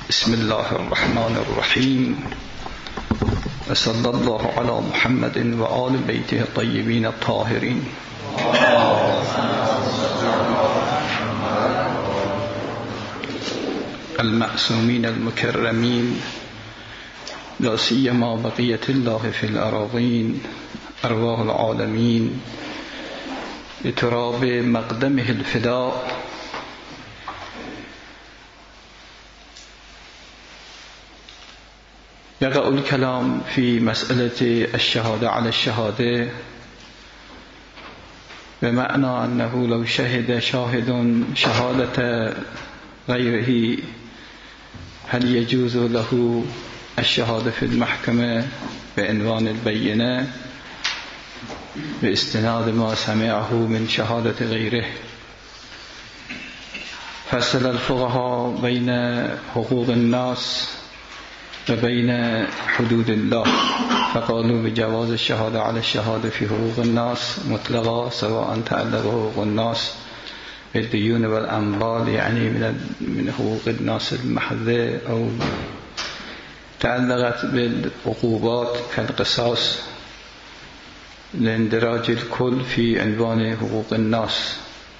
بسم الله الرحمن الرحیم و صلی الله علی محمد و آل بیته الطیبین الطاهرین. المعصومین المکرمین لا سیما بقیة الله فی الأراضین ارواح العالمین بتراب مقدمه الفداء. يقع الكلام في مسألة الشهادة على الشهادة بمعنى أنه لو شهد شاهد شهادة غيره هل يجوز له الشهادة في المحكمة بعنوان البينة باستناد ما سمعه من شهادة غيره؟ فصل الفقهاء بين حقوق الناس و بین حدود الله فقالوا بجواز الشهادة على الشهادة في حقوق الناس مطلقا سواء تعلق حقوق الناس بالديون والأموال يعني من حقوق الناس المحضة أو تعلقت بالعقوبات كالقصاص لاندراج الكل في عنوان حقوق الناس.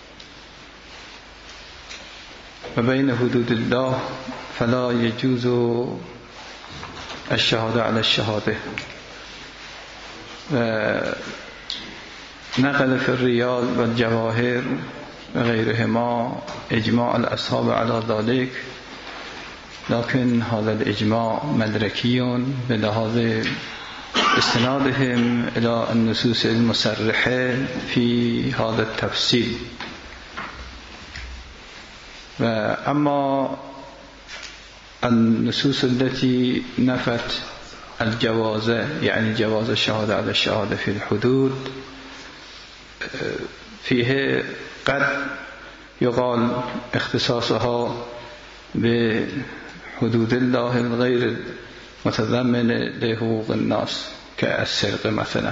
وبين حدود الله فلا يجوز الشهادة على الشهادة. نقل في الرياض والجواهر وغيرهما إجماع الأصحاب على ذلك، لكن هذا الإجماع مدركي بلحاظ استنادهم إلى النصوص المصرحة في هذا التفصيل. وأما النصوص التي نفت الجواز يعني جواز الشهادة على الشهادة في الحدود فيه قد يقال اختصاصها بحدود الله الغير متضمن لحقوق الناس كالسرقة مثلا،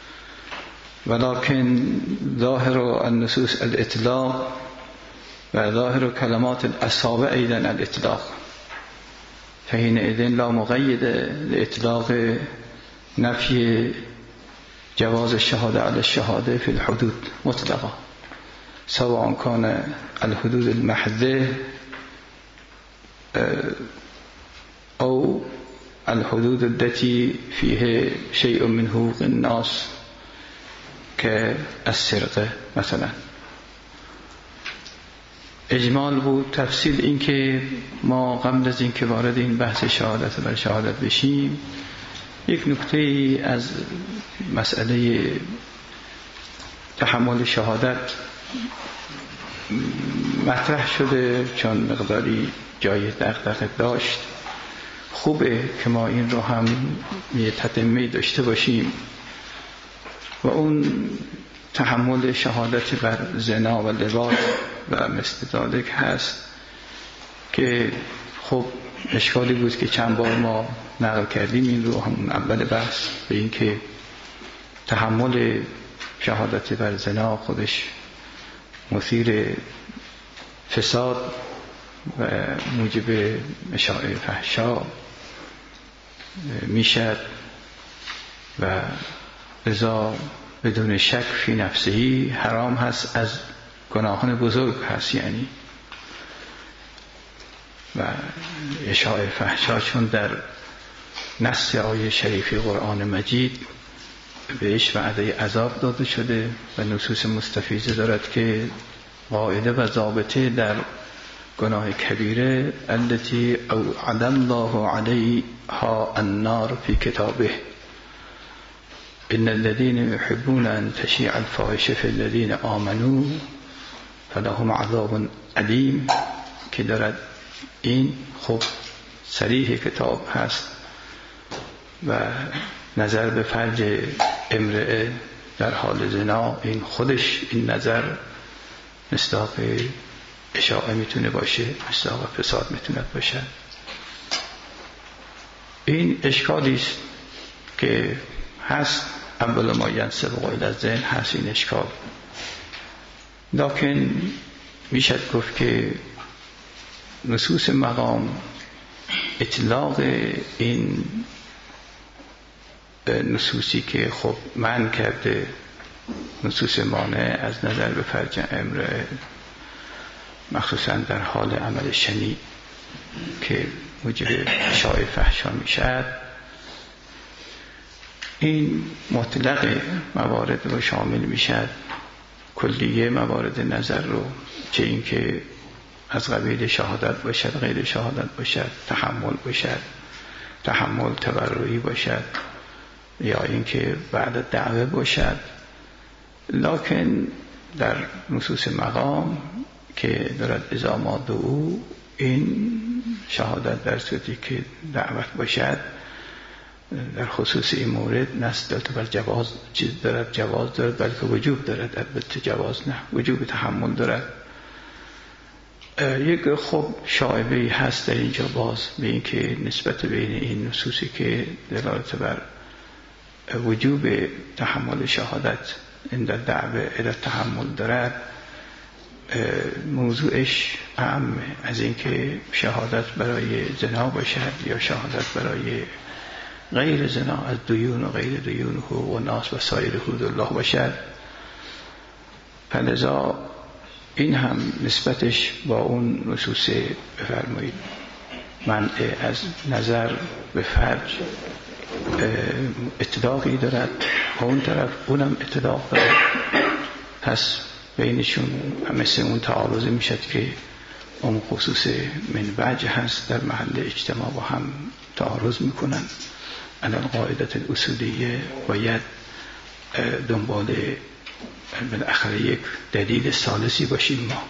ولكن ظاهر النصوص الإطلاق وظاهر كلمات الأصحاب أيضا الإطلاق، فحينئذ لا مقيد لإطلاق نفي جواز الشهادة على الشهادة في الحدود مطلقا، سواء كان الحدود المحضة أو الحدود التي فيها شيء من حقوق الناس كالسرقة مثلا. اجمال بود. تفصیل این که ما قبل از این که وارد این بحث شهادت و شهادت بشیم یک نکته از مسئله تحمل شهادت مطرح شده، چون مقداری جای دغدغه داشت. خوبه که ما این رو هم یه تتمه داشته باشیم و اون تحمل شهادت بر زنا و لواط و مثل ذالک هست که خب اشکالی بود که چند بار ما نقل کردیم این رو همون اول بحث به این که تحمل شهادت بر زنا خودش مثیر فساد و موجب اشاعه فحشا میشد و لذا بدون شک فی نفسهی حرام هست، از گناهان بزرگ هست یعنی. و اشاعه فحشا چون در نص آیه شریفی قرآن مجید بهش وعده عذاب داده شده و نصوص مستفیضه دارد که قاعده و ضابطه در گناه کبیره التي اوعد الله علیها النار فی کتابه ان الذين يحبون ان تشيع الفاحشه في الذين آمنوا فلهم عذاب علیم که دارد. این خب صریح کتاب هست و نظر به فرج امرئه در حال زنا این خودش این نظر مصداق اشاعه میتونه باشه، مصداق فساد میتونه باشه. این اشکالی است که هست، اول ما ینسبق الی الذهن هست این اشکال، لکن میشد گفت که نصوص مقام اطلاق این نصوصی که خب منع کرده، نصوص مانع از نظر به فرج امرأة مخصوصا در حال عمل شنیع که موجب اشاعه فحشا میشد، این مطلق موارد رو شامل میشد، کلیه موارد نظر رو، چه این که از قبیل شهادت باشد، غیر شهادت باشد، تحمل باشد، تحمل تبرعی باشد، یا اینکه بعد دعوه باشد. لکن در نصوص مقام که دارد اذا ما دعوا، این شهادت در صورتی که دعوت باشد در خصوص این مورد نص دارد بر جواز، چیز دارد جواز دارد، بلکه وجوب دارد، البته جواز نه، وجوب تحمل دارد. یک خب شایبه‌ای هست در اینجا باز به این که نسبت بین این نصوصی که دلالت بر وجوب تحمل شهادت این در دعوه الی تحمل دارد، موضوعش اعم از این که شهادت برای زنا باشد یا شهادت برای غیر زنا از دیون و غیر دیون و ناس و سایر حدود الله باشد. فلذا این هم نسبتش با اون نصوص بفرمایید منع از نظر به فرج اطلاقی دارد و اون طرف اونم اطلاق دارد. پس بینشون مثل اون تعارض میشد که اون خصوص من وجه هست در محل اجتماع با هم تعارض میکنن. الان قاعدت الاصولیه باید دنبال بالاخره یک دلیل ثالثی باشیم. ما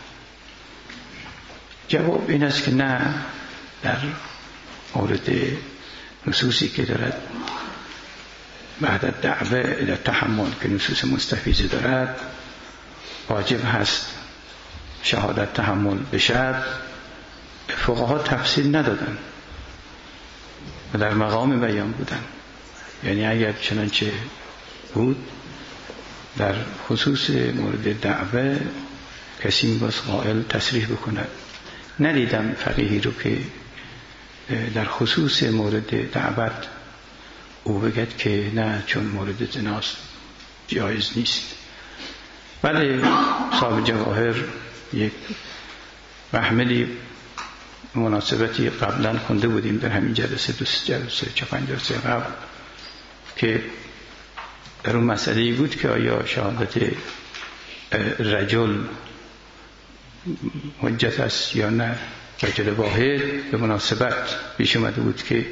جواب این است که نه، در مورد نصوصی که دارد بعد دعوه الی تحمل که نصوص مستفیض دارد واجب هست شهادت تحمل بشد. فقها تفصیل ندادن و در مقام بیان بودن، یعنی اگر چنانچه بود در خصوص مورد دعوه کسی میباس قائل تصریح بکند. ندیدم فقیهی رو که در خصوص مورد دعوت او بگد که نه چون مورد زناست جایز نیست. ولی صاحب جواهر یک محملی مناسبتی قبلا خونده بودیم در همین جلسه 4-5 جلسه قبل که در اون مسئله بود که آیا شهادت رجل حجت است یا نه. رجل واحد به مناسبت پیش اومده بود که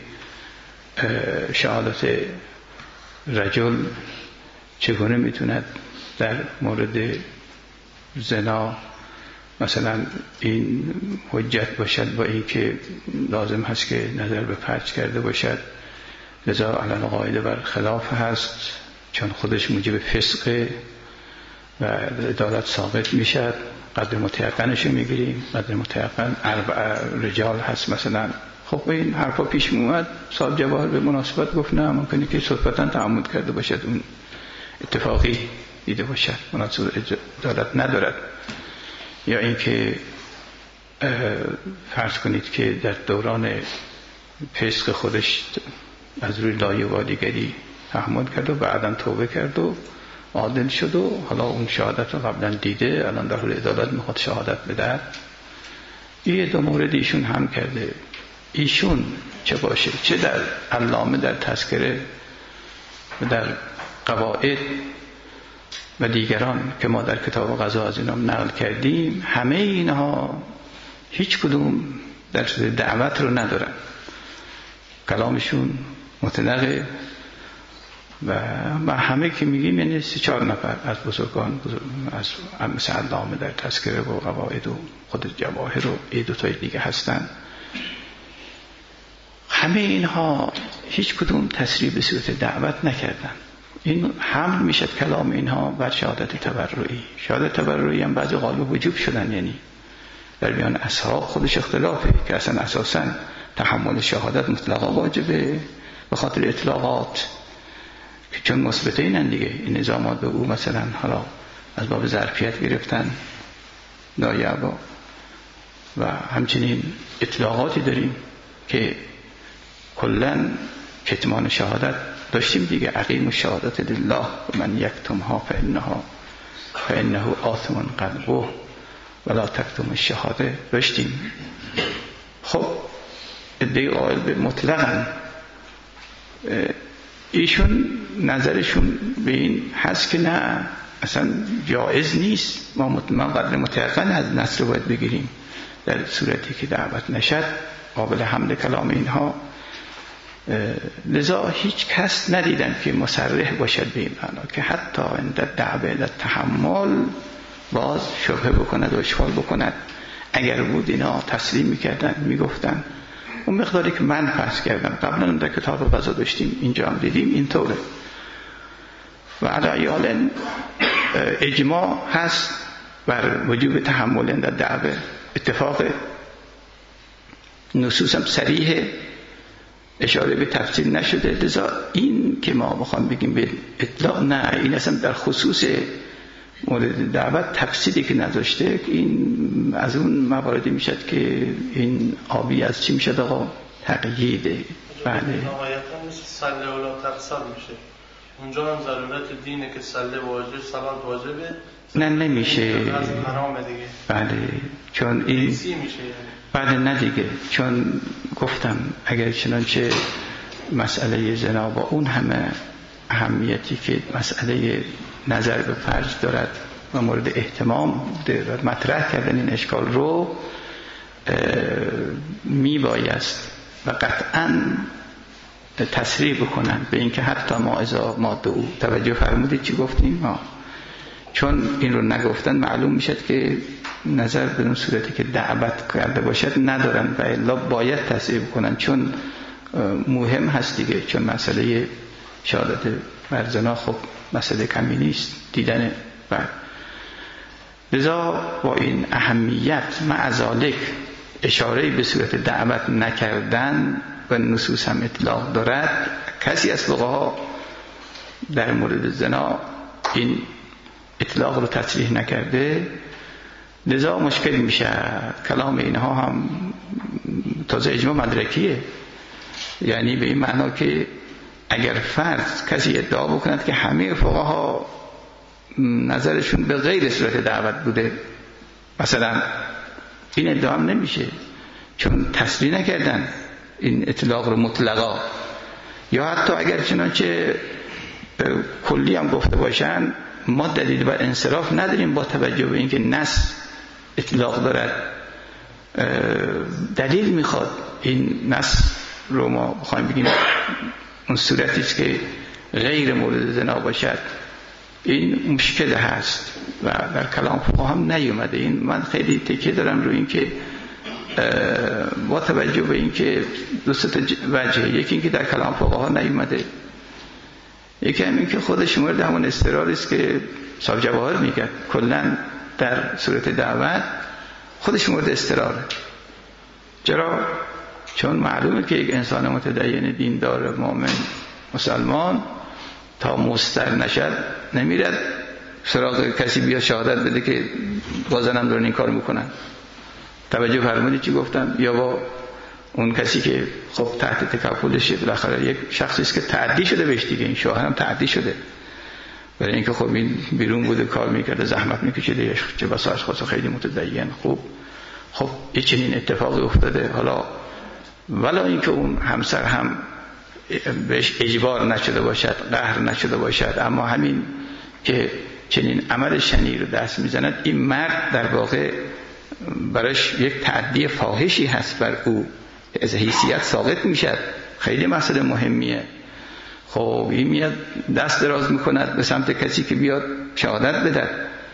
شهادت رجل چگونه میتوند در مورد زنا مثلا این حجت باشد با این که لازم هست که نظر به فرج کرده باشد. لذا علل قاعده بر خلاف هست، چون خودش موجب فسق و عدالت ثابت میشد. قدر متیقنش رو میگیریم، قدر متیقن 4 رجال هست مثلا. خب این حرفا پیش میومد، صاحب جواهر به مناسبت گفت نه، ممکنه که صدفتا تعمد کرده باشد، اون اتفاقی دیده باشد، مناسب عدالت ندارد. یا اینکه فرض کنید که در دوران فسق خودش از روی لایه‌وادیگری تحمل کرد و بعداً توبه کرد و عادل شد و حالا اون شهادت رو قبلا دیده، الان در حال عدالت میخواد شهادت بده. این 2 مورد ایشون هم کرده. ایشون چه باشه، چه در علامه در تذکره و در قواعد و دیگران که ما در کتاب قضا از اینا نقل کردیم، همه اینها هیچ کدوم در دعوت رو ندارن. کلامشون مطلقه و همه که میگیم یعنی 3-4 نفر از بزرگان از مثل علامه در تذکره و قواعد و خود جواهر و 2 تای دیگه هستن. همه اینها هیچ کدوم تصریح به صورت دعوت نکردن. این حمل میشد کلام اینها بر شهادت تبرعی. شهادت تبرعی هم بعضی قالب وجوب شدن، یعنی در میان اصحاب خودش اختلافه که اصلا اساساً تحمل شهادت مطلقا واجبه به خاطر اطلاقات که چون مثبته اینن دیگه. این نظامات به او مثلا حالا از باب ظرفیت گرفتن نایبا و همچنین اطلاقاتی داریم که کلا کتمان شهادت داشتیم دیگه، اقیم الشهادت لله و من یکتمها فانه آثم قلبه ولا تکتم الشهاده داشتیم. خب ادعای قائل به مطلقاً ایشون نظرشون به این هست که نه اصلا جایز نیست، ما قدر متيقن از نص رو باید بگیریم در صورتی که دعوت نشد قابل حمل کلام اینها. لذا هیچ کس ندیدن که مصرح باشد به این معنا که حتی عند دعوه در تحمل باز شبهه بکند و اشکال بکند. اگر بود اینا تسلیم میکردن میگفتن اون مقداری که من فرض کردم قبلا در کتاب قضا داشتیم اینجا هم دیدیم اینطوره. و علی حال اجماع هست بر وجوب تحمل در دعوه، اتفاق نصوص هم صریح اشاره به تفصیل نشده. لذا این که ما بخوام بگیم به اطلاق نه، این اصلا در خصوص مورد دعوت تفصیلی که نداشته، این از اون مواردی میشد که این آبی از چی میشد آقا؟ تقییده. بله نهایتا مثل صله ولا تقصر میشه. اونجا هم ضرورت دینه که صله واجب، صلات واجبه. نه نمیشه. از حرامه دیگه. بله چون این میشه یعنی. بله نه دیگه، چون گفتم اگر چنانچه مسئله زنا با اون همه اهمیتی که مسئله نظر به فرج دارد و مورد اهتمام بوده و مطرح کردن این اشکال رو میبایست و قطعاً تصریح بکنن به اینکه حتی ما ازا ماده او توجه فرمودید چی گفتیم ما، چون این رو نگفتن معلوم میشد که نظر به اون صورتی که دعوت کرده باشد ندارن و الا باید تصریح بکنن، چون مهم هست دیگه، چون مسئله شهادت بر زنا خب مسئله کمی نیست دیدن. بعد لذا با این اهمیت مع ذالک اشاره به صورت دعوت نکردن و نصوص هم اطلاق دارد، کسی از فقها در مورد زنا این اطلاق رو تصریح نکرده، لذا مشکل میشه. کلام اینها هم تازه اجماع مدرکیه، یعنی به این معنا که اگر فرض کسی ادعا بکند که همه فقها نظرشون به غیر صورت دعوت بوده مثلا، این ادعا هم نمیشه چون تصریح نکردن این اطلاق رو مطلقا، یا حتی اگر چنانچه کلی هم گفته باشن ما دلیل بر انصراف نداریم با توجه به اینکه نص اطلاق دارد، دلیل میخواد این نص رو ما بخوایم بگیم اون صورتی است که غیر مورد زنا باشد، این مشکل هست و در کلام فقها هم نیومده. این من خیلی تکیه دارم روی این که با توجه به این که دو سه وجه، یکی این که در کلام فقها نیومده، یکی هم این که خودش مورد همون استقراری است که صاحب جواهر میگه کلا در صورت دعوت خودش مورد استقراره. چرا؟ چون معلومه که یک انسان متدین دیندار مؤمن مسلمان تا مستر نشد نمیرد سراغ کسی بیا شهادت بده که بازنم دارن این کار میکنن. توجه فرمودید چی گفتم؟ یا با اون کسی که خب تحت تکفلشه، بالاخره یک شخصی است که تعدی شده بهش دیگه، این شوهر هم تعدی شده، برای اینکه خب این بیرون بوده کار میکرده زحمت میکشیده، چه بسا اشخاص خیلی متدین خوب، خب یه چنین اتفاقی افتاده، حالا ولی اینکه اون همسر هم بهش اجبار نشده باشد، قهر نشده باشد، اما همین که چنین عمل شنیع رو دست میزند، این مرد در واقع برایش یک تعدی فاحشی هست بر او، از حیثیت ساقط میشد. خیلی مسئله مهمیه. خب این میاد دست دراز میکند به سمت کسی که بیاد شهادت بده.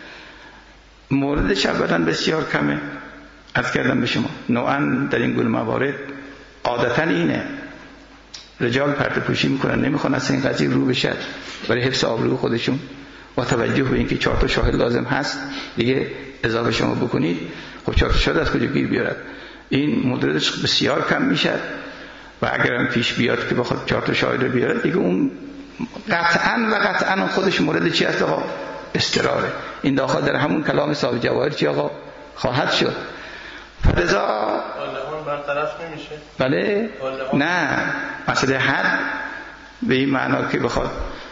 موردش اولا بسیار کمه، عرض کردم به شما نوعا در این گونه موارد عادتا اینه رجال پرده پوشی میکنن، نمیخوان اصلا این قضیه رو بشد برای حفظ آبروی خودشون، با توجه به اینکه 4 تا شاهد لازم هست دیگه اضافه شما بکنید، خب 4 تا شاهد از کجا گیر بیارد؟ این موردش بسیار کم میشد و اگر هم پیش بیاد که بخواد 4 تا شاهد رو بیاره دیگه اون قطعاً خودش مورد چی هست آقا؟ استراره. این داخل در همون کلام صاحب جواهر چی آقا؟ خواهد شد. فلذا اون برطرف نمیشه؟ بله نه، مسئله حد به این معنا که بخواد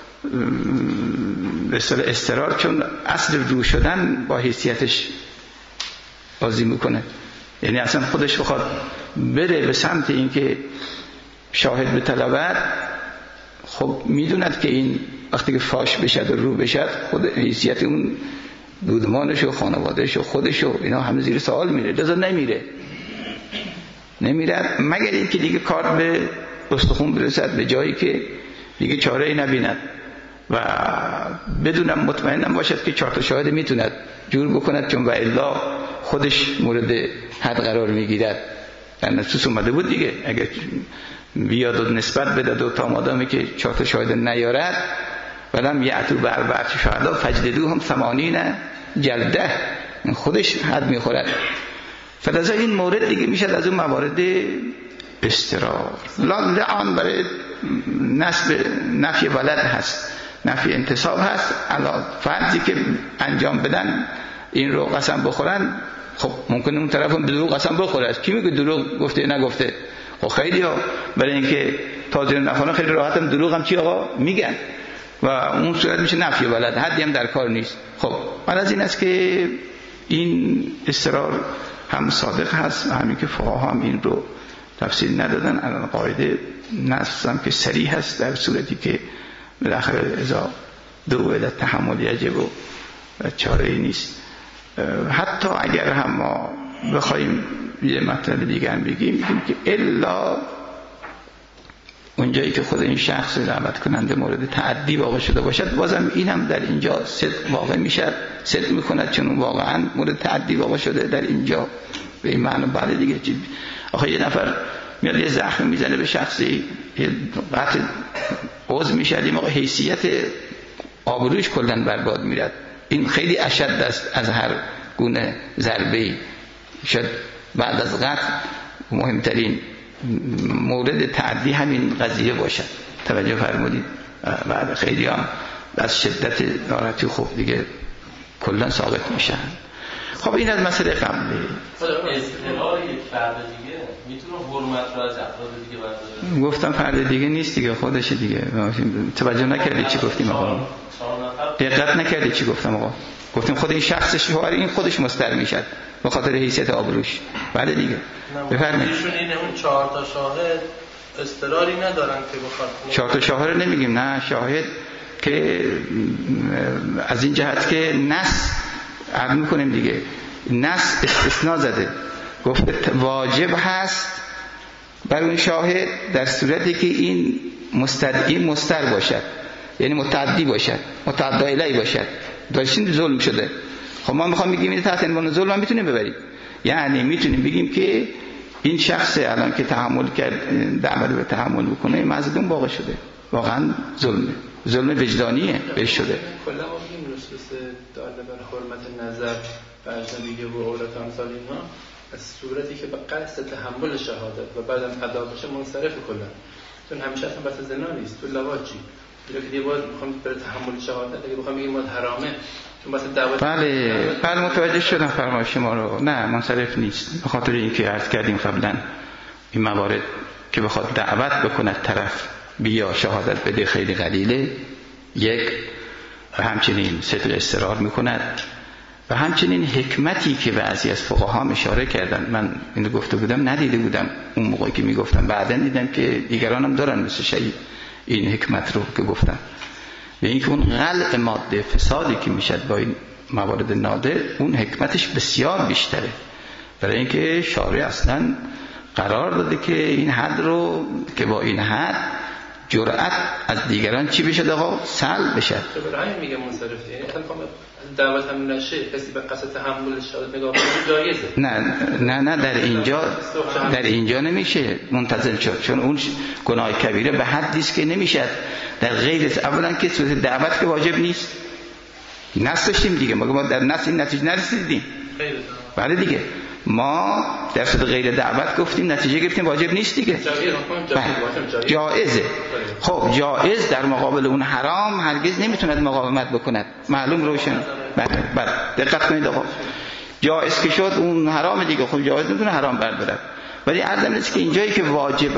به اصطلاح استرار، چون اصل رو شدن با حیثیتش بازی میکنه، یعنی اصلا خودش بخواد بره به سمت این که شاهد به طلبت، خب میدوند که این وقتی که فاش بشد و رو بشد خود حیثیت اون دودمانش و خانوادهش و خودش و اینا همه زیر سوال میره، لذا نمیره مگر این که دیگه کار به استخون برسد به جایی که دیگه چاره ای نبیند و بدونم مطمئنم باشد که 4 شاهد میتوند جور بکند، چون و الا خودش مورد حد قرار میگیرد. در نصوص اومده بود دیگه، اگر بیاد و نسبت بده تا مادامی که 4 شاهد نیارد ولم یعتو به 4 شهدا فجلدوهم 80 جلده، خودش حد میخورد. فلذا این مورد دیگه میشد از اون موارد استرار. لعان برای نفی ولد هست، نفی انتصاب هست. علا فرضی که انجام بدن این رو قسم بخورن، خب ممکنه اون طرف هم دروغ قسم بخوره. کی میگه دروغ گفته نگفته؟ خب خیلی ها برای اینکه تاجر نخونه خیلی راحت هم دروغ هم چی آقا میگن و اون صورت میشه نفی ولد، حدی هم در کار نیست. خب من از این است که این استرار هم صادق هست و همین که فقها هم این رو تفصیل ندادن. الان قاعده نص هم که صریح هست در صورتی که بالاخره اذا دو علت تحمل یجب و چاره ای نیست. حتی اگر هم ما بخوایم یه مطلب دیگه هم بگیم که الا اونجایی که خود این شخص دعوت کننده مورد تعدی واقع شده باشد، بازم این هم در اینجا صدق واقع میشد، صدق میکند، چون واقعا مورد تعدی واقع شده در اینجا. به این معنی بعد دیگه آخه یه نفر میاد یه زخم میزنه به شخصی، یه قطع عضو میشه، این موقع حیثیت آبروش کلا برباد میرد. این خیلی اشد است از هر گونه ضربه‌ای. شاید بعد از قتل مهمترین مورد تعدی همین قضیه باشد. توجه فرمودید؟ بعد خیلی هم از شدت ناراحتی خب دیگه کلا ساقط میشن. خب این از مسئله قبلی. استقرار یک فرد دیگه میتونه حرمت رو از افراد دیگه برداره. گفتم فرد دیگه نیست دیگه، خودشه دیگه. توجه نکردی چی گفتیم آقا؟ دقت نکردی چی گفتم آقا؟ گفتیم خود این شخص شوهر این خودش مستر میشد به خاطر حیثیت آبروش. بله دیگه. بفرمایید. ایشون اینه اون 4 شاهد استقراری ندارن که بخواد 4 شاهد نمیگیم، نه شاهد که از این جهت که نص عرض میکنیم دیگه، نص استثناء زده، گفته واجب هست بر اون شاهد در صورتی که این مستدعی مستر باشد، یعنی متعدی باشد، متعدی الیه باشد، داشتین ظلم شده. خب ما میخوام بگیم این تحت عنوان ظلم هم میتونیم ببریم، یعنی میتونیم بگیم که این شخص الان که تحمل کرد دعوت به تحمل بکنه مظلوم واقع شده، واقعا ظلم وجدانیه بهش شده. کلا ما این نصوص داله بر حرمت نظر و اجنبیه و عورت امثال اینها از صورتی که به قصد تحمل شهادت و بعدم ادا بشه منصرف کلا، چون همیشه اصلا بحث زنا نیست تو لواجی دیگه باید میخوام بر تحمل شهادت اگه بخوام بگیم ما حرامه چون بحث دعوت. بله متوجه شدم فرمایش شما رو. نه منصرف نیست، به خاطر اینکه عرض کردیم قبلا این موارد که بخواد دعوت بکند طرف بیا شهادت بده خیلی قلیله، یک و همچنین صدق اصرار میکند و همچنین حکمتی که بعضی از فقها اشاره کردن، من اینو گفته بودم ندیده بودم اون موقعی که میگفتم، بعدن دیدم که دیگرانم دارن مثل شهید این حکمت رو که گفتم، به اینکه اون قلع ماده فسادی که میشد با این موارد نادر اون حکمتش بسیار بیشتره، برای اینکه شارع اصلا قرار داده که این حد رو که با این حد جرأت از دیگران چی بشه آقا سلب بشه. برای همین میگم منصرف، یعنی دعوت هم نشه کسی به قصد تحمل شهادت نگاه کنه جایزه. نه در اینجا نمیشه منتظر شد، چون اون گناه کبیره به حدی است که نمیشه در غیر اولا که صورت دعوت که واجب نیست. نص داشتیم دیگه، ما در نص این نتیجه نرسیدیم. بله دیگه ما در صورت غیر دعوت گفتیم نتیجه گرفتیم واجب نیست دیگه، جایزه. خب جایز در مقابل اون حرام هرگز نمیتوند مقاومت بکند، معلوم روشن. بله دقت کنید آقا، جایز که شد اون حرام دیگه، خب جایز نمیتونه حرام بردارد. ولی عدم نیست که اینجایی که واجب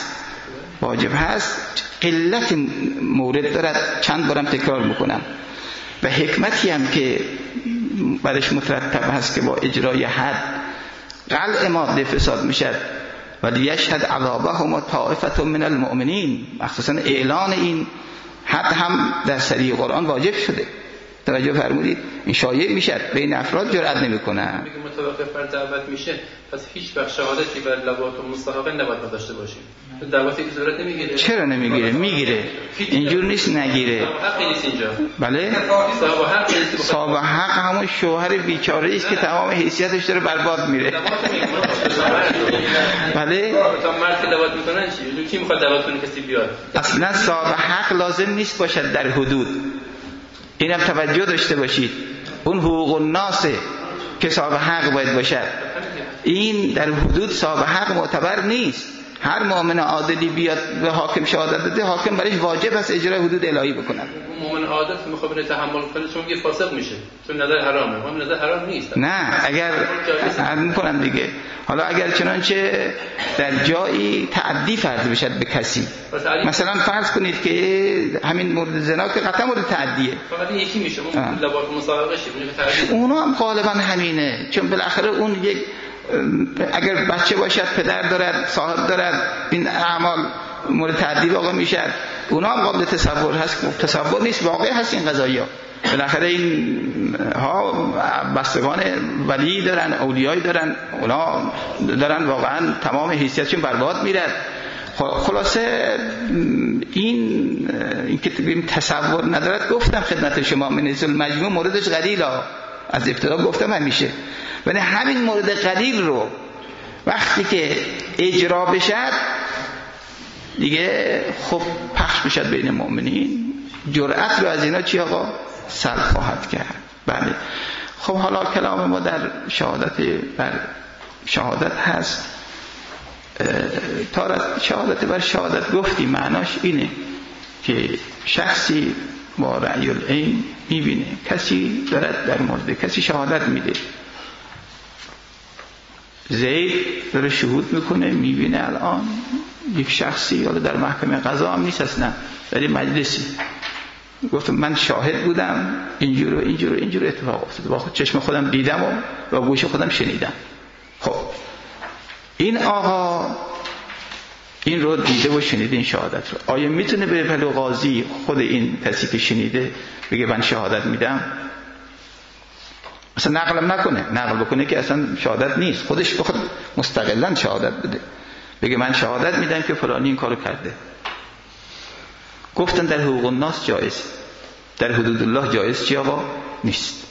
هست قلت مورد دارد. چند بارم تکرار میکنم و حکمتی هم که برش مترتب هست که با اجرای حد قلع ماده فساد میشد و لیشهد عذابهم طائفة من المؤمنین. مخصوصا اعلان این حد هم در سریع قرآن واجب شده. توجه فرمودید؟ این شایع میشد بین افراد جرئت نمیکنن. میگه متوقف بر دعوت میشه، پس هیچ وقت شهادتی بر لبات و مستحقه نباید داشته باشیم. دعوتی که صورت نمیگیره. چرا نمیگیره؟ میگیره. اینجور نیست نگیره. حقی نیست اینجا. بله؟ صاحب حق همون شوهر بیچاره است که تمام حیثیتش داره برباد میره. بله؟ تا مرد که دعوت میکنن چی؟ کی میخواد دعوت کنه کسی بیاد؟ اصلا صاحب حق لازم نیست باشد در حدود. اینم توجه داشته باشید. اون حقوق الناس که صاحب حق باید باشد. این در حدود صاحب حق معتبر نیست. هر مؤمن عادلی بیاد به حاکم شهادت بده، حاکم برایش واجب است اجرای حدود الهی بکنه. مؤمن عادل که میخواد بره تحمل کنه چون یه فاسق میشه، چون نظر حرامه. اون نظر حرام نیست. نه، اگر میکنن دیگه. حالا اگر چنانچه در جایی تعدی فرض بشد به کسی، مثلا فرض کنید که همین مورد زنا که قطعا مورد تعدیه، فقط یکی میشه اون لباس مسابقه شه، اونا هم غالبا همینه. چون بالاخره اون یک اگر بچه باشد پدر دارد، صاحب دارد، این اعمال مورد تعدی واقع میشد. اونا هم قابل تصور هست، تصور نیست، واقع هست این قضایا. بالاخره این ها بستگان ولی دارن، اولیایی دارن، اونا دارن واقعا تمام حیثیتشون برباد میرد. خلاصه این که تصور ندارد. گفتم خدمت شما منیز المجموع موردش قلیل ها، از ابتدا گفتم همیشه. ولی همین مورد قلیل رو وقتی که اجرا بشد دیگه خب پخش بشد بین مؤمنین، جرأت رو از اینا چی آقا سلب خواهد کرد. بله. خب حالا کلام ما در شهادت هست. شهادت بر شهادت گفتی معناش اینه که شخصی با رأی العین میبینه کسی دارد در مورد کسی شهادت میده. زید داره شهود میکنه، میبینه الان یک شخصی، حالا در محکمه قضا هم نیست اصلا، در این مجلسی گفتم من شاهد بودم، اینجور اتفاق افتاد، با چشم خودم دیدم و با گوش خودم شنیدم. خب این آقا این رو دیده و شنیده این شهادت رو، آیا میتونه به پلو قاضی خود این کسی که شنیده بگه من شهادت میدم؟ اصلا نقلم نکنه، نقل بکنه که اصلا شهادت نیست، خودش بخواد مستقلاً شهادت بده، بگه من شهادت میدم که فلانی این کارو کرده. گفتن در حقوق الناس جایز، در حدود الله جایز چی آقا؟ نیست.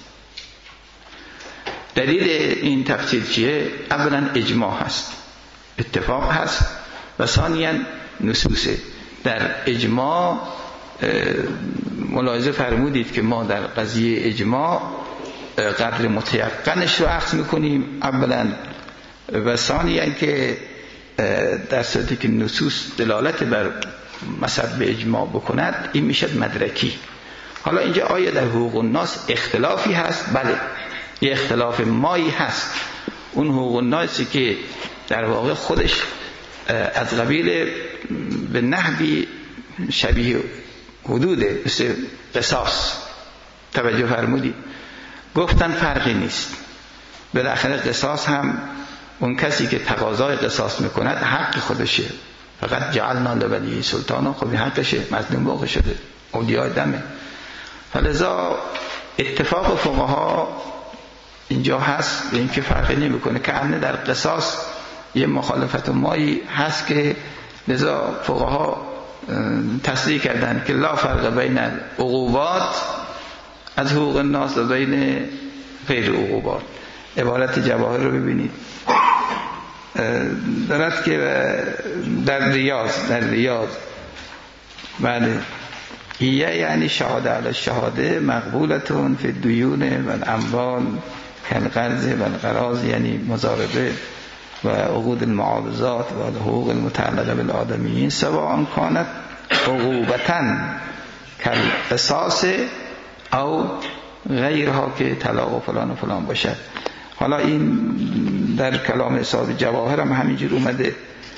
دلیل این تفسیر چیه؟ اولا اجماع هست، اتفاق هست، و ثانیاً نصوصه. در اجماع ملاحظه فرمودید که ما در قضیه اجماع قدر متیقنش رو اخذ میکنیم اولا، و ثانیاً که در صورتی که نصوص دلالت بر مثلا به اجماع بکند این میشد مدرکی. حالا اینجا آیا در حقوق الناس اختلافی هست؟ بله، یه اختلاف مایی هست. اون حقوق الناسی که در واقع خودش از قبیل به نحوی شبیه حدوده، مثل قصاص. توجه فرمودی؟ گفتن فرقی نیست، بالاخره قصاص هم اون کسی که تقاضای قصاص میکند حق خودشه، فقط جعلنا لولی سلطانا، خب حقشه، مظلوم واقع شده، اولیاء دمه. فلذا اتفاق فقها اینجا هست به این که فرقی نمیکنه، که انه در قصاص یه مخالفت مایی هست که لذا فقها تصریح کردن که لا فرق بین عقوبات از حقوق الناس و بین غیر عقوبات. عبارت جواهر رو ببینید، دارد که در ریاض بله، هیه یعنی شهاده علی شهاده مقبولتون فی الدیون و الاموال کالقرض و القراض، یعنی مضاربه و عقود المعاوضات و حقوق المتعلقه بالآدمیین، سواء کانت عقوبتاً کالقصاص او غیرها، که طلاق و فلان و فلان باشد. حالا این در کلام صاحب جواهر هم همینجور اومده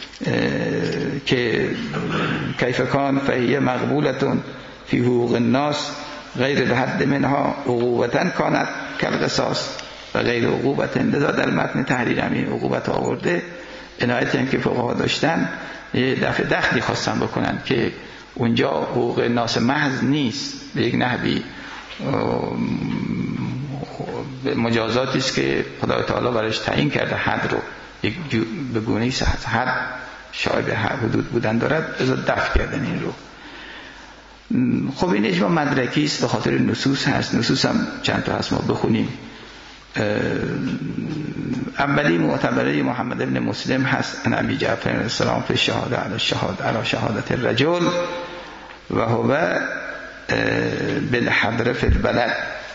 که کیف کان فهیه مقبولتون فی حقوق الناس غیر الحد منها عقوبتن کانت کالقصاص و غیر عقوبتن. لذا در متن تحریر همین عقوبت آورده. عنایتی هم که فقها داشتن یه دفعه دخلی خواستن بکنن که اونجا حقوق الناس محض نیست، به یک نحوی مجازاتی است که خدای تعالی برایش تعیین کرده، حد رو یک به گونه‌ای حد شاید حدود بودن دارد، از دفع کردن این رو. خب این اجماع مدرکی است، به خاطر نصوص هست. نصوص هم چند تا هست، ما بخونیم. اولی معتبره محمد بن مسلم هست ان ابی جعفر علیه السلام فی الشهاده علی شهادت الرجل و هو بالحضر فی البلد،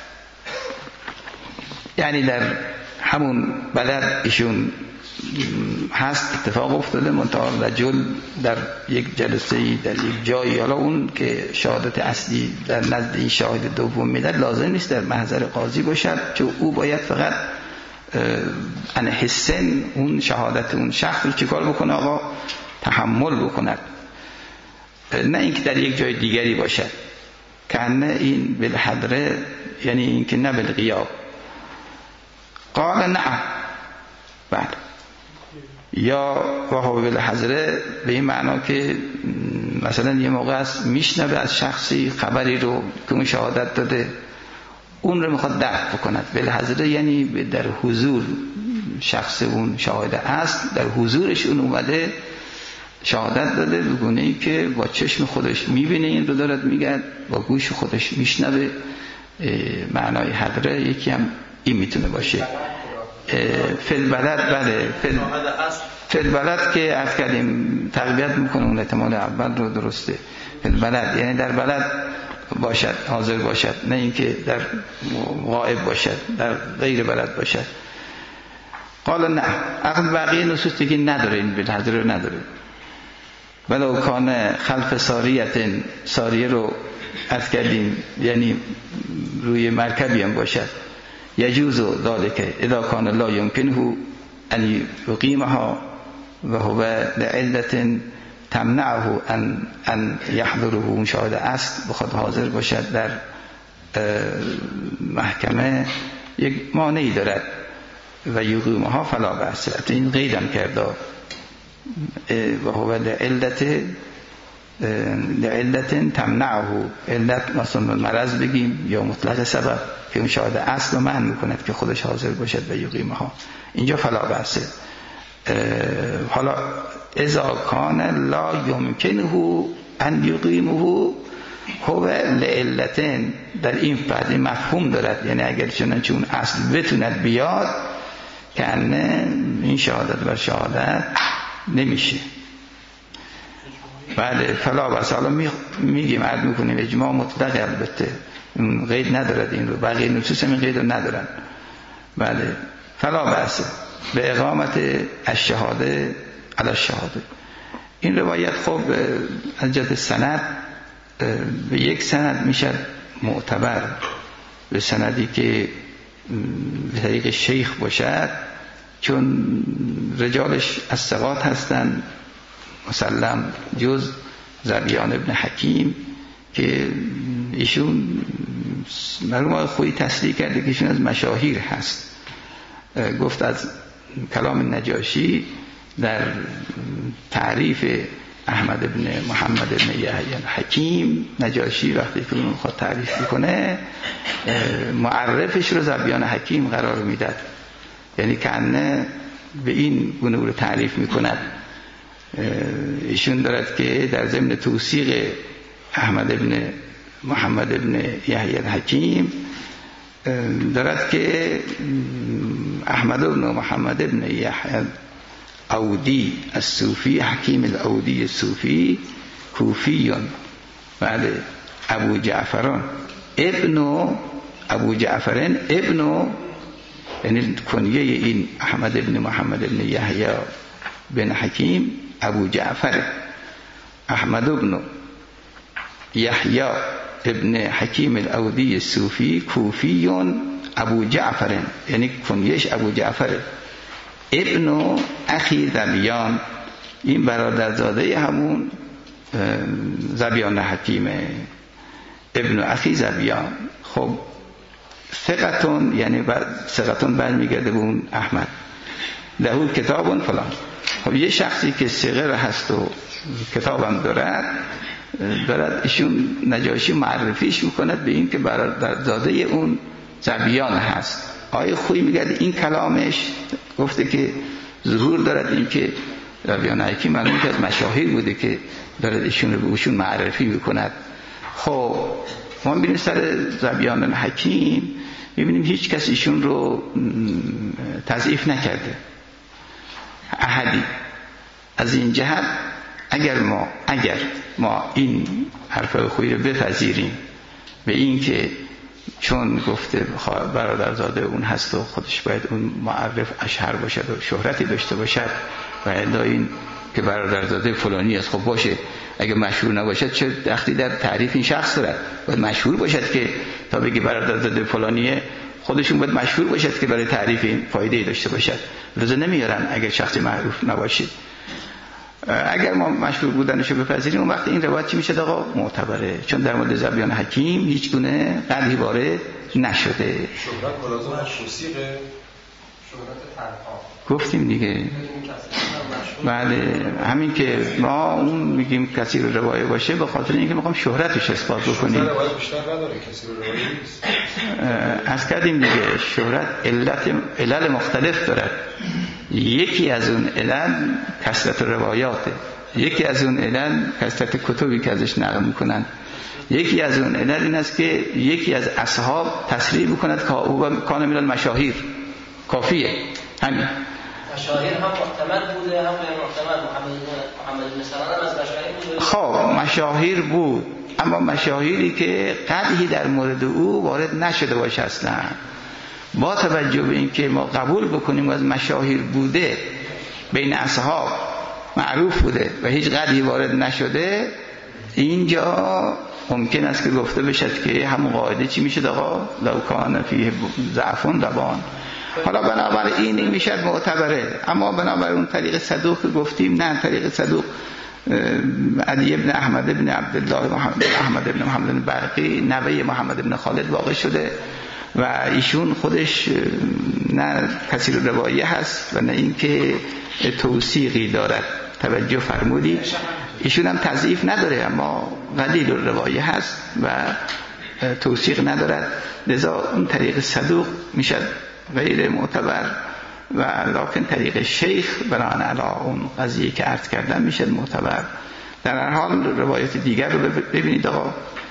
یعنی در همون بلد ایشون هست، اتفاق افتاده، منتها رجل در یک جلسه‌ای در یک جایی، حالا اون که شهادت اصلی در نزد این شاهد دوم میداد لازم نیست در محضر قاضی باشد، چون او باید فقط ان حسن اون شهادت اون شخص رو چیکار بکنه؟ آقا تحمل بکند، نه اینکه در یک جای دیگری باشد. کنه این بالحضره یعنی اینکه نه بالغیاب. قال نه، بله، یا وهو بالحضره به این معنا که مثلا یه موقع است میشنوه از شخصی خبری رو که اون شهادت داده، اون رو میخواد دفع بکند. بالحضره یعنی در حضور شخص اون شاهد است، در حضورش اون اومده شهادت داده، به گونه‌ای که با چشم خودش میبینه این رو دارد میگه، با گوش خودش میشنوه. معنای حضره یکی هم این میتونه باشه. فل بلد، بله، فل بلد که عرض کردیم تقویت میکنه اون احتمال اول رو، درسته. فل بلد یعنی در بلد باشد، حاضر باشد، نه اینکه در غائب باشد، در غیر بلد باشد. قال نه، عقل بقیه نصوص دیگه نداره، این بالحضر رو نداره. ولو کان خلف ساریه رو عرض کردیم یعنی روی مرکبی هم باشد، یجوز ذلك اذا کان لا یمکنه ان یقیمها و هو لعلة تمنعه ان یحضره، اون شاهد است بخواد حاضر باشد در محکمه، یک مانعی دارد و یقیمها فلا بأس. این قیدم کرده و هو لعلة تمنعه، علت مثلا مرض بگیم یا مطلق سبب که اون شاهد اصل رو منع میکند که خودش حاضر باشد و یقیمها، اینجا فلا بأس. حالا اذا کان لا یمکنه ان یقیمه هو لعلتين، در این بعد مفهوم دارد، یعنی اگر چنانچه اون اصل بتوند بیاد که این شهادت بر شهادت نمیشه. بله فلا بس. حالا میگیم عرض میکنیم اجماع مطلق، البته قید ندارد این رو، بقیه نصوص این قید رو ندارن. بله فلا بس به اقامت الشهاده علی الشهاده. این روایت خب از جهت سند به یک سند میشد معتبر، به سندی که به طریق شیخ باشد، چون رجالش از ثقات هستند مسلم، جز زبیان ابن حکیم که ایشون معلومه خوی تصریح کرده که ایشون از مشاهیر هست. گفت از کلام نجاشی در تعریف احمد ابن محمد ابن یحیی حکیم، نجاشی وقتی که اون خود تعریف میکنه معرفش رو زبیان حکیم قرار میداد، یعنی کنه به این گونه رو تعریف میکند. ایشون دارد که در ضمن توثیق احمد ابن محمد ابن یحیی حکیم دارد که احمد ابن محمد ابن یحیی عودی الصوفی، حکیم العودی الصوفی کوفیون، بله، ابو جعفران ابو جعفران ابن، یعنی کنیه این احمد ابن محمد ابن یحیی بن حکیم ابو جعفر، احمد ابن یحیی ابن حکیم العودی الصوفی کوفیون ابو جعفر، یعنی کنیش ابو جعفر. ابن اخی ذبیان، این برادرزاده همون ذبیان حکیمه، ابن اخی ذبیان. خب ثقتون، یعنی ثقتون برمیگرده به اون احمد، له کتابون فلان. خب یه شخصی که ثقه هست و کتابم دارد ایشون نجاشی معرفیش میکند به این که برادرزاده اون ذبیان هست. آیه خویی میگه این کلامش گفته که ظهور دارد این که ذبیان حکیم معلومه که از مشاهیر بوده که دارد ایشون رو به ایشون معرفی میکند. خب ما ببینیم سر ذبیان حکیم ببینیم هیچ کس ایشون رو تضعیف نکرده احدی. از این جهت اگر ما این حرف خویی رو بپذیریم به این که چون گفته برادرزاده اون هست و خودش باید اون معرف اشهر باشد و شهرتی داشته باشد و الا این که برادرزاده فلانی است، خب باشه، اگه مشهور نباشد چه دخلی در تعریف این شخص دارد؟ باید مشهور باشد که تا بگی برادرزاده فلانیه خودشون باید مشهور باشد که برای تعریف این فایده داشته باشد. لذا نمیارن اگر شخصی معروف نباشید. اگر ما مشهور بودنشو بپذیریم اون وقت این روایت چی میشه؟ آقا معتبره، چون در مورد ذبیان حکیم هیچ گونه قدحی وارد نشده. شهرت ملازم توصیقه، شهرت تنها گفتیم دیگه. بله، همین که ما اون میگیم کسی رو روایه باشه به خاطر اینکه میخوام شهرتش اثبات بکنیم. روایت بیشتر نداره، کسی رو روایه نیست. از کردیم دیگه شهرت علل مختلف دارد. یکی از اون علل کثرت روایاته، یکی از اون علل کثرت کتبی که ازش نقل میکنن، یکی از اون علل این است که یکی از اصحاب تصریح بکند که او کان من المشاهیر. کافیه همین. مشاهیر هم معتمد بوده هم غیر معتمد. محمد بن سلام هم از مشاهیر بوده. خب مشاهیر بود، اما مشاهیری که قدحی در مورد او وارد نشده باشه اصلا. با توجه به اینکه ما قبول بکنیم از مشاهیر بوده، بین اصحاب معروف بوده و هیچ قدحی وارد نشده، اینجا ممکن است که گفته بشد که همون قاعده چی میشه؟ آقا لو کان فیه ضعفون روان. حالا بنابراین این میشه معتبره، اما بنابراین اون طریق صدوق که گفتیم نه، طریق صدوق علی ابن احمد ابن عبدالله احمد ابن محمد ابن برقی نوه محمد ابن خالد واقع شده و ایشون خودش نه کسی رو روایه هست و نه اینکه توثیقی دارد. توجه فرمودی؟ ایشون هم تضعیف نداره اما قلیل روایه هست و توثیق ندارد، لذا اون طریق صدوق میشد غیر معتبر و لکن طریق شیخ بناهن علا اون قضیه که عرض کردم میشد معتبر. در هر حال روایت دیگر رو ببینید. آقا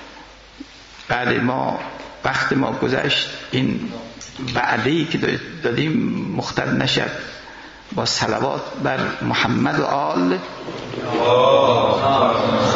بعد ما وقت ما گذشت، این وعده‌ای که دادیم مختل نشد با صلوات بر محمد و آل